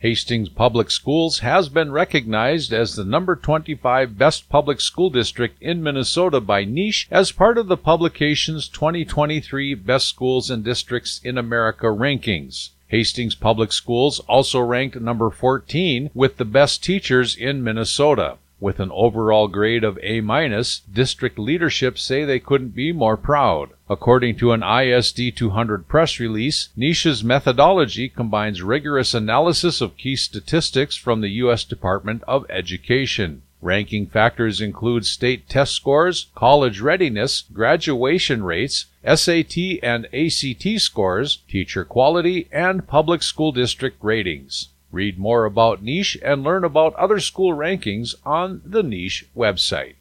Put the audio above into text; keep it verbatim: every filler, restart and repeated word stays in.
Hastings Public Schools has been recognized as the number twenty-five best public school district in Minnesota by Niche as part of the publication's twenty twenty-three Best Schools and Districts in America rankings. Hastings Public Schools also ranked number fourteen with the best teachers in Minnesota. With an overall grade of A minus, district leadership say they couldn't be more proud. According to an I S D two hundred press release, Niche's methodology combines rigorous analysis of key statistics from the U S Department of Education. Ranking factors include state test scores, college readiness, graduation rates, S A T and A C T scores, teacher quality, and public school district ratings. Read more about Niche and learn about other school rankings on the Niche website.